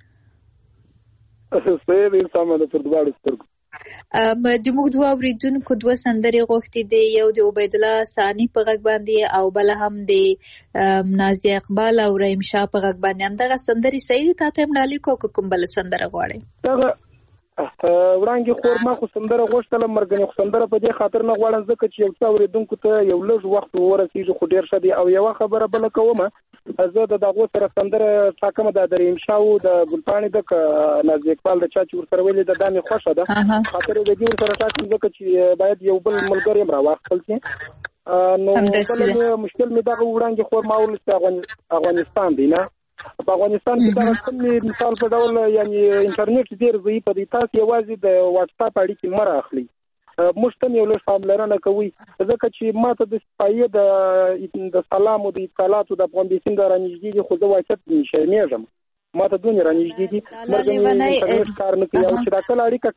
صحیح دی. سمه ده. پر دواړو سترګو د موږ دوه اورېدونکو دوه سندرې غوښتې دي، یو د عبیدالله ثاني په غږ باندې او بله هم د نازیه اقبال او رحیم شاه په غږ باندې. همدغه سندرې صحیح دي؟ تا ته هم ډالۍ کوو که کوم بله سندره غواړئ؟ وړاندې خور ما خو سندره غوښتله، مرګنې خو سندره په دې خاطر نه غواړم ځکه چې یو څه اورېدونکو ته یو لږ وخت ورسېږي خو ډېر ښه دی. او یوه خبره بله کومه، زه د دغو سره سندره ټاکمه ده د رحیم شاه او د ګلپاڼې ده که نازیه اقبال د چا چې ورسره ویلې ده دا مې خوښه ده. خاطر یې د دې ورسره ټاکم ځکه چې باید یو بل ملګری هم راواخیستل شي. نو بله مشکل مې دغه وړاندې خور ما ویل چې افغانستان دی نه په افغانستان کې دا کوم مثال په ډول یعنی انټرنیټ ډېر ضعیف دی. تاسو یوازې د واتساپ اړیکې مه رااخلئ. موږ ته یو لږ پاملرنه کوئ ځکه چې ما ته د سپایې د د سلام او د اتصالاتو د افغان بیسیم د رانږدې دي، خو زه واقعیت شرمېږم. ما ته دونې رانږدې دي. مرګ انټرنیټ کار نه کوي او چې دا کله اړیکه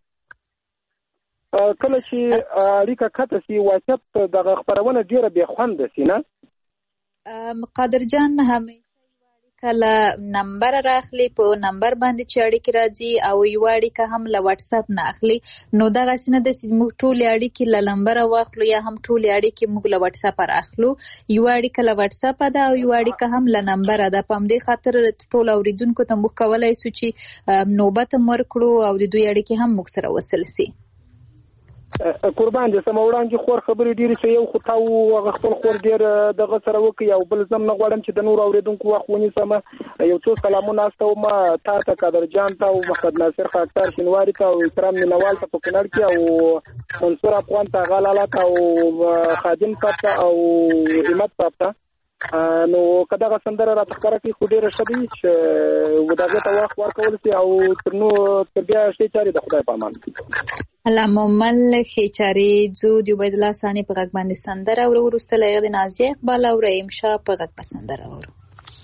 کله چې اړیکه کته سي واقعیت دغه خپرونه ډېره بې خونده سي. نه قادر جان همیشه کله نمبر راخلي په نمبر باندې چې اړیکې راځي او یو اړیکه هم له واتس اپ نه اخلي نو دغه سینه د موږ ټول اړیکې له نمبر واخلو یا هم ټول اړیکې موږ له واتس اپ راخلو یو اړیکه له واتس اپ ده او یو اړیکه هم له نمبر ده په همدې خاطر ټول اوریدونکو ته موږ کولای شو چې نوبت ورکړو او د دوی اړیکې هم موږ سره وصل سي قربان دې سم وړاندې خور خبرې ډېرې څه یو خو تاو هغه خپل خور ډېر دغه سره وکړي او بل زم نه غواړم چې د نور اورېدونکو وخت ونیسم یو څو سلامونه استوم تا ته قادر جان ته او محمد ناصر خاکسار شینواري ته او اکرام مینوال ته په کونړ کې او منصور افغان ته غلاله ته او خادم صاحب ته او همت صاحب ته نو کداغه سندره را تخکره کې خو ډېره ښه دي چې ودغه ته وخت ورکول شي او تر نو تر بیا شي چاري د خدای په امان علامه مل خیچاری جو دی عبید الله ثانی په غږ باندې سندره او ورسته لغه د نازیه اقبال او رحیم شاه په غږ په سندره ورو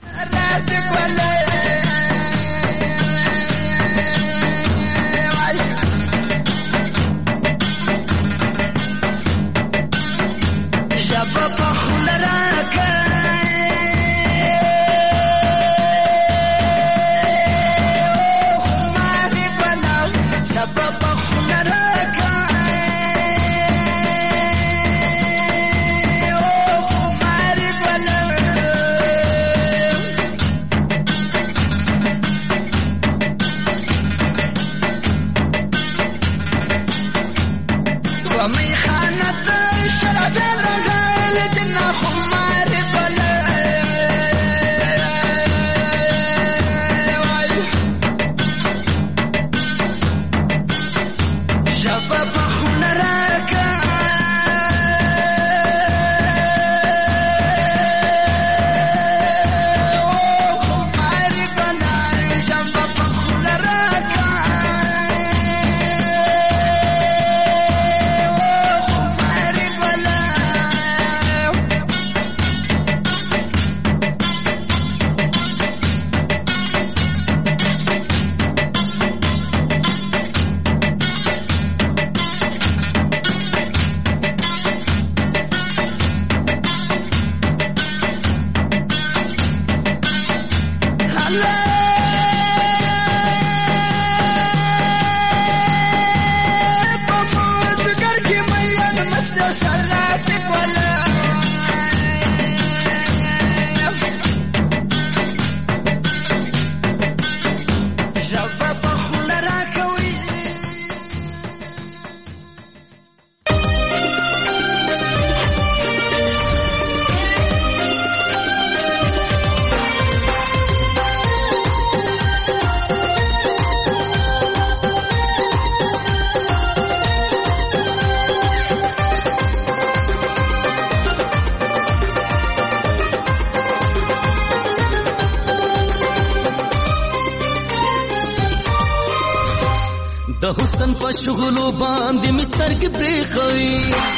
د حسن په شغلو باندې مسترګ پرېخوي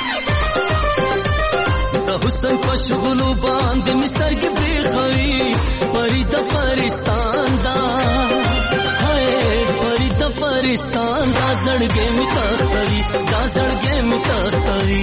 د حسن په شغلو باندې مسترګ پرېخوي پری د پرستان دا هاي پری د پرستان دا زړګې می تختوي دا زړګې می تختوي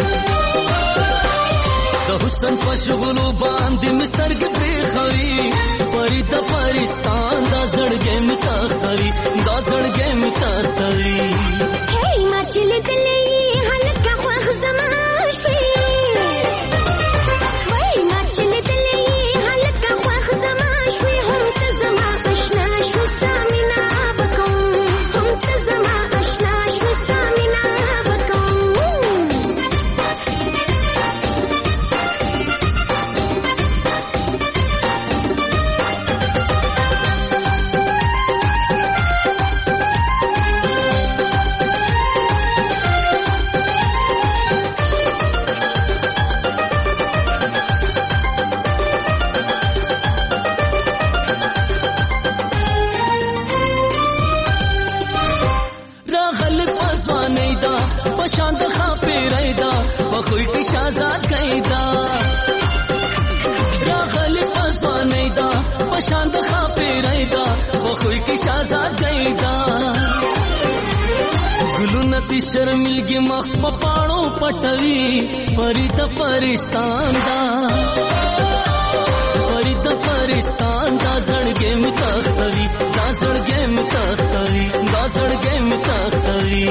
د حسن په شغلو باندې مسترګ پرېخوي پری د پرستان دا زړګې می تختوي دا زړګې می تختوي هی ما چل دلې هلکه خوښ زما شي وای ما چل دلې هلکه خوښ زما شي هم ته زما آشنا شو سامینا بکوم هم ته زما آشنا شو سامینا بکوم پشاند خاپی رایدا بخوی کی شازاد کیدا راغل پسوانیدا پشاند خاپی رایدا بخوی کی شازاد کیدا گلونتی شرملگی مخ پپاړو پټوي فرید پرستان دا فرید پرستان دا زړګې مې تختوي دا زړګې مې تختوي دا زړګې مې تختوي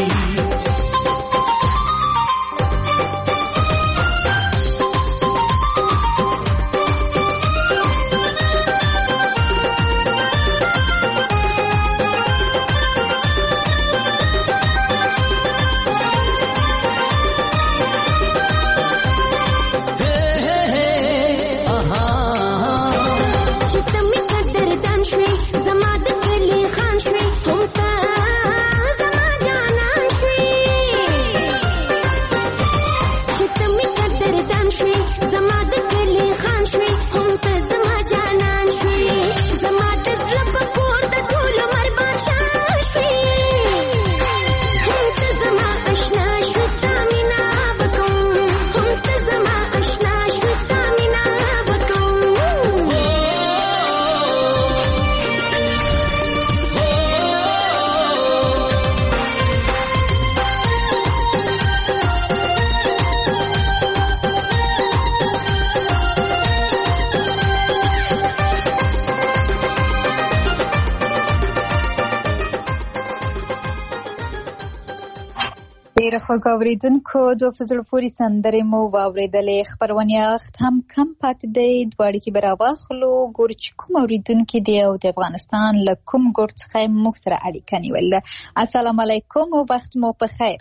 ډېر خوږ اورېدونکو دوه په زړه پورې سندرې مو واورېدلې. خپرونې وخت هم کم پاتې دی، دوه اړیکې به راواخلو. ګورو چې کوم اورېدونکي دی او د افغانستان له کوم ګوټ څخه یې موږ سره اړیکه نیولې. السلام علیکم او وخت مو په خیر.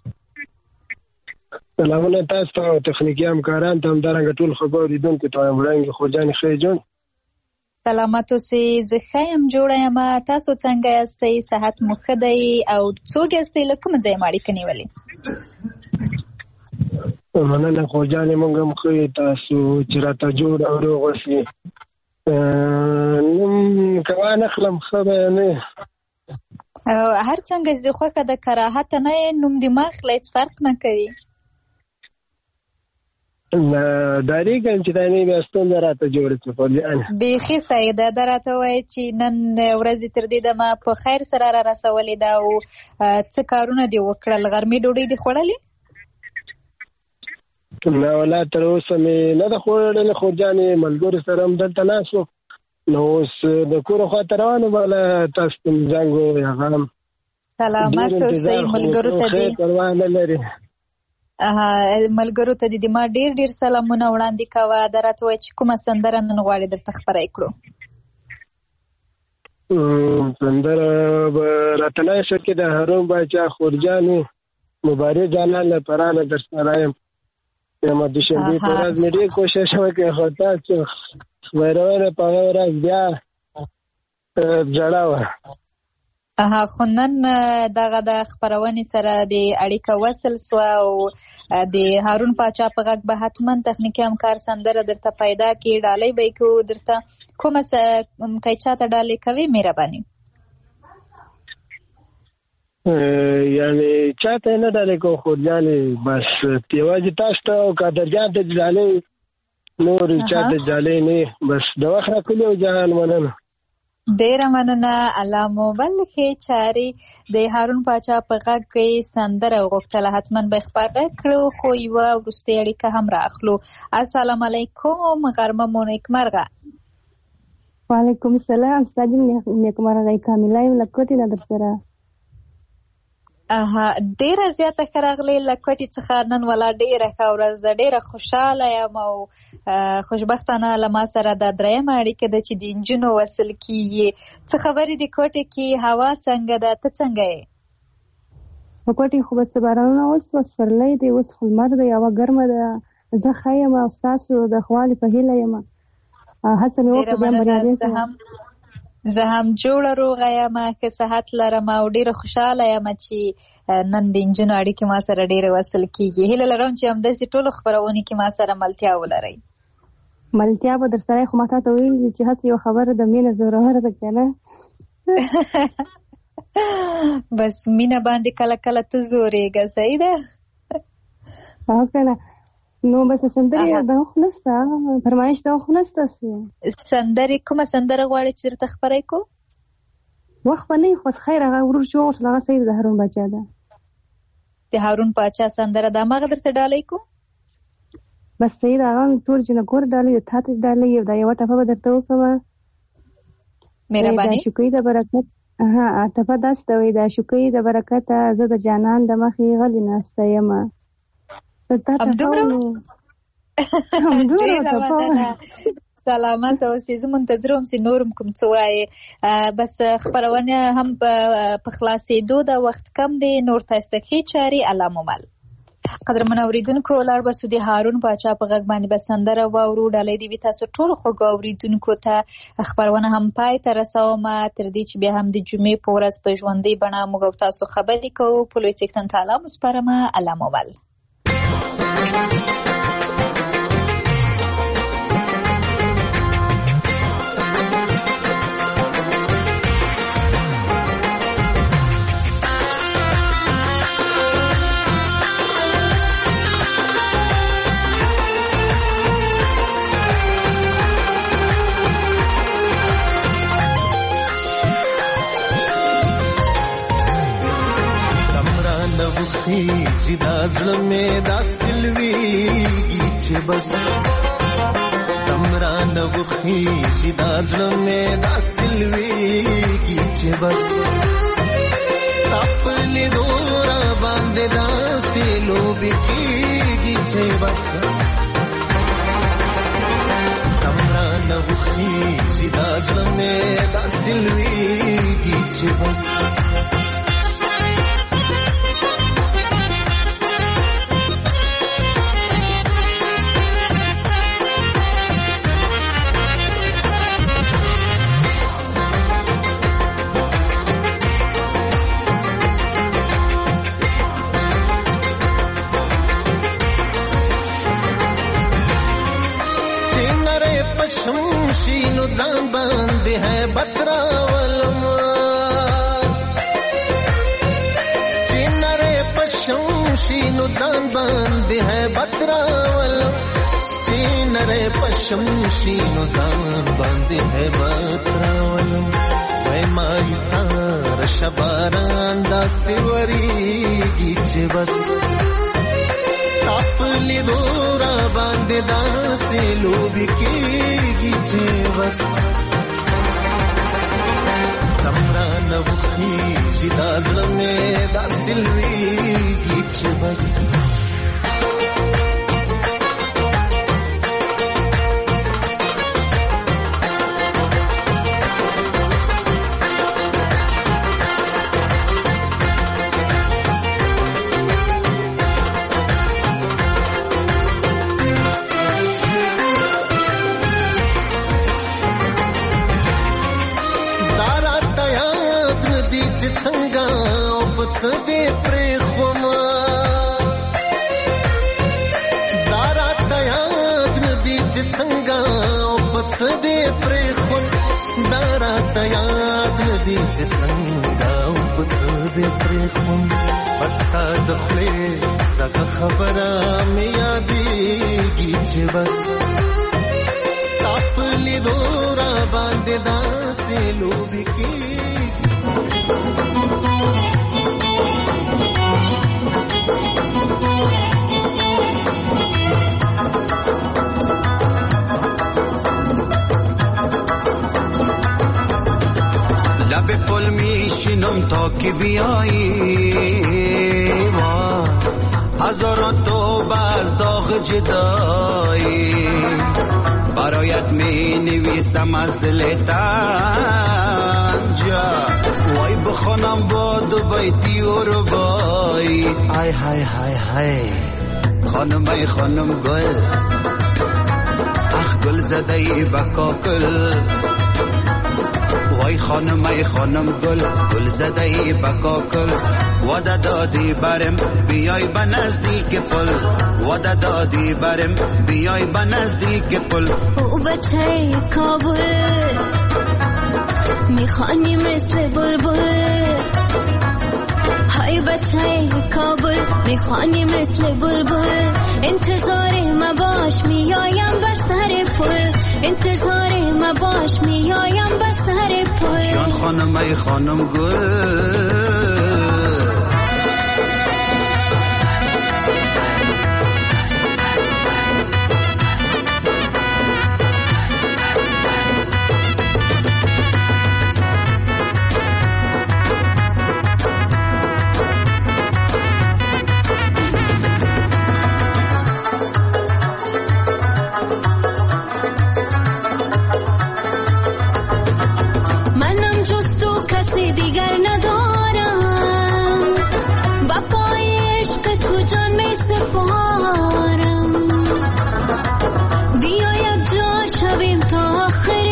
سلامونه تاسو ته او تخنیکي همکاران ته همدارنګه ټول خوږ اورېدونکو ته وایم. وړاندې خورجانې ښه جون سلامت اوسئ. زه ښه یم، جوړه یم. تاسو څنګه یاستئ؟ صحت مو ښه دی او څوک یاستئ؟ له کومه ځایه مو اړیکه نیولې؟ مننه خورجانې، موږ هم ښه یو، تاسو چې راته جوړ او روغ اوسئ. نوم که وانخلم ښه به نه هر څنګه چې خوښه ده، کراهته نه یې، نوم دې مه اخله، هېڅ فرق نه کوي. داریږم چې دا نه بیا ستونزه راته جوړه شي خورجانې. بیخي صحیح ده. دا راته وایي چې نن ورځې تر دې دمه په خیر سره را رسولې ده او څه کارونه دې وکړل؟ غرمې ډوډۍ دې خوړلې؟ نه والله تر اوسه مې نه ده خوړلې خورجانې، ملګرو سره هم دلته ناست وم، نو اوس د کور خواته روان وم، تاسو ته مې زنګ ووهه. سلامت اوسئ. ملګرو ته دې پروا نه لري ملګرو ته دې ما ډېر ډېر سلامونه وړاندې کوه. دا راته وایي چې کومه سندره نن غواړې درته خپره کړو؟ سندره به راته نه شي کې د هارون باچا خورجانې مبارک جانان لپاره نه در سره یم. یم د شنبې په ورځ مې ډېر کوشش وکړ، خو تاسو خبرونه په هغه ورځ بیا جړه وه. اها خو نن دغه د خپرونې سره د اړیکه وصل سوه او د هارون پاچا په غږ به حتما تخنیکي همکار سندره درته پیدا کړي. ډالۍ به یې کوو درته. کومه که چاته ډالۍ کوي مهرباني؟ یعنې چاته یې نه ډالۍ کوو خورجانې، بس یوازې تاسو ته او قادرجان ته ډالۍ، نور چاته ډالۍ نه. بس د وخت راکولي او جهان مننه. ډېره مننه. الله مو بل ښې چارې. د هارون پاچا په غږ کې سندره غوښتله، حتما به خپره کړو، خو یوه وروستۍ اړیکه هم رااخلو. السلام علیکم، غرمه مو نیکمرغه. وعلیکم السلام، ستا دې نیکمرغه. کامله یم له کوټې نه در سره. اها ډېره زیاته ښه راغلې له کوټې څخه. نن والا ډېره ښه ورځ ده، ډېره خوشحاله یم او خوشبختانه له ما سره دا درېیمه اړیکه ده چې د نجونو وصل کېږي. څه خبرې دي کوټې کې؟ هوا څنګه ده؟ ته څنګه یې؟ په کوټې خو بس بارانونه اوس سپرلی دی، اوس خو لمر دی، هوا ګرمه ده. زه ښه یم او ستاسو د ښه والي په هیله یم. هڅه مې وکړه بیا بریالۍ شم. زه هم جوړه روغه یم، ښه صحت لرم او ډېره خوشحاله یم چې نن د نجونو اړیکې ما سره ډېرې وصل کېږي. هیله لرم چې همداسې ټولو خپرونې کې ما سره ملتیا ولرئ. ملتیا به در سره، خو ما تا ته ویلي چې هسې یو خبره د مینه زوروره ده که نه. بس مینه باندې کله کله ته زورېږه، صحیح ده؟ او که نه نو بس سندرې دا خو نشته، فرمایش دا خو نشته. سندرې کومه سندره غواړې چې درته خپره کړو؟ وخت به نه خو خیر هغه ورور چې وغوښتل هغه صحیح د هارون باچا ده. د هارون باچا سندره ده، هماغه درته ډالۍ کړو؟ بس صحیح ده، هغه ټول چې نه کور ډالۍ، تا ته ډالۍ، دا یوه ټپه به درته وکړمه. مهرباني شکرې د برکت ها عاطفه داسته وي د شکرې د برکت زه د جانان د مخې غلي ناسته یم همدومره همدومره سلامت اوسې زه منتظره وم چې نور هم کوم څه وایې بس خپرونه هم په خلاصېدو د وخت کم دی نور تاسو ته ښې چارې الله مو مل قدرمن اوریدونکو لاړ به سو د هارون باچا په غږ باندې به سندره واورو ډالۍ دې وي تاسو ټولو خوږو اوریدونکو ته خپرونه هم پای ته رسوم تر دې چې بیا هم د جمعې په ورځ په ژوندۍ بڼه موږ او تاسو خبرې کوو په لوی څښتن تعالی مو سپارمه الله مو مل چې دا زړه مې دا سلويږي چې بس تمران وخی چې دا زړه مې دا سلويږي چې بس خپل دورا باندې دا سلوبي کېږي چې بس تمران وخی چې دا زړه مې دا سلويږي چې بس شینو ځان باندې ہے بتراولم چینره پښم شینو ځان باندې ہے بتراولم چینره پښم شینو ځان باندې ہے بتراولم وای مای سار شباران دا سیوریږي چې بس خپل دورا باندې دا سلوبي کېږي چې بس تمران وخی چې دا زړه مې دا سلويږي چې بس بستا دخلې دغه خبره مې یادېږي چې بس خپل دورا باندې داسې لوبې کېږي لب پل میشینم تا که بیایی وا هزاران توبه از داغ جدایی برایت می نویسم از دل تنجا وای بخونم با دو بیتی و ربایی های های های های خانم ای خانم گل اخ گل زده ای بکاکل وای خانم ای خانم گل گل زده ای بکاکل وعده دادی برم بیای به نزدیک پل وعده دادی برم بیای به نزدیک پل او بچه کابل میخوانی مثل بلبل های بچه کابل میخوانی مثل بلبل انتظار ما باش میایم به سر پل انتظار ما باش میایم به سر پل جان خانم ای خانم گل جان می سپارم بیا یک جا شویم تا آخر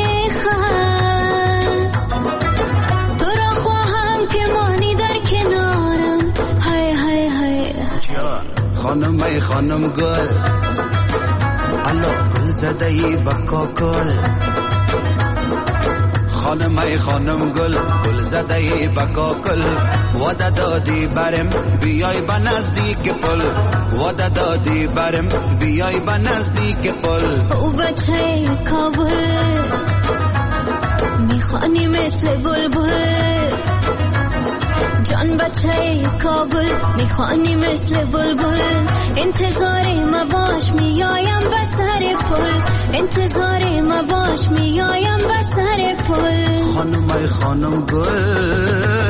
خط تو را خواهم که مانی در کنارم های های های خانم ای خانم گل الو گل زده ای بکا گل خانم ای خانم گل گل زده ای بکا گل وعده دادی برم بیای به نزدیک پل وعده دادی برم بیای به نزدیک پل او بچه کابل میخوانی مثل بلبل جان بچه کابل میخوانی مثل بلبل انتظار ما باش میایم به سر پل انتظار ما باش میایم به سر پل خانم ای خانم گل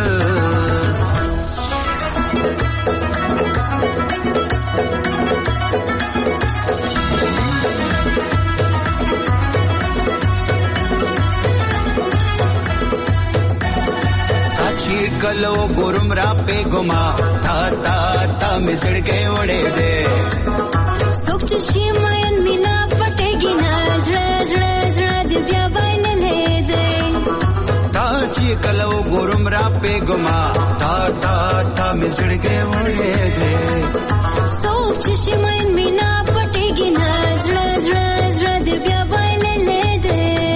कलो गुरुम रापे गुमा था था था मिसड़ के उड़े दे सोच शिमयन मीना पटेगी ना जड़ा जड़ा जड़ा दिव्या बाइल ले दे ताची कलो गुरुम रापे गुमा था था था मिसड़ के उड़े दे सोच शिमयन मीना पटेगी ना जड़ा जड़ा जड़ा दिव्या बाइल ले दे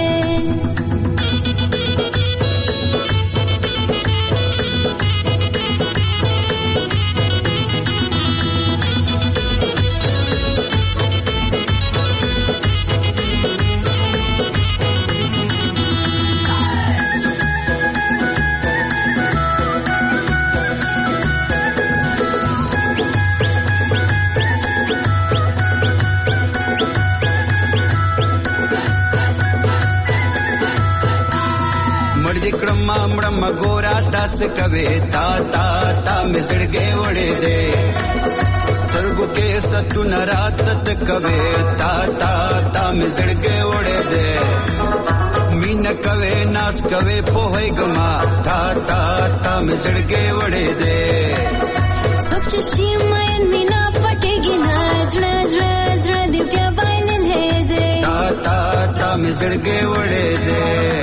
मामड़म गोरा दस कवे ता ता ता मिसड़ के उड़े दे सरगु के सतु नरातत कवे ता ता ता मिसड़ के उड़े दे मीन कवे नास कवे पोहे गमा ता ता ता मिसड़ के उड़े दे सोच शिमयन मीना पटेगी ना जड़ा जड़ा जड़ा दिव्या बाइल ले दे ता ता ता मिसड़ के उड़े दे